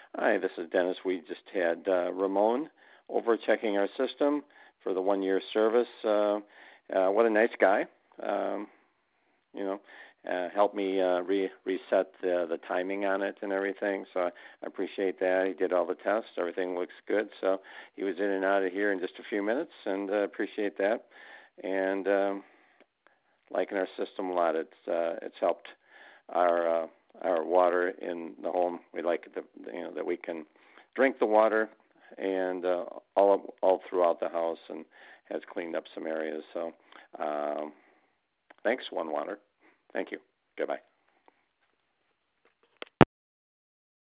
Hi, this is Dennis. We just had Ramon over checking our system for the 1 year service. What a nice guy. Um, you know, Helped me reset the timing on it and everything. So I appreciate that. He did all the tests. Everything looks good. So he was in and out of here in just a few minutes, and appreciate that. And liking our system a lot. It's helped our water in the home. We like that we can drink the water, and all throughout the house, and has cleaned up some areas. So thanks, One Water. Thank you. Goodbye.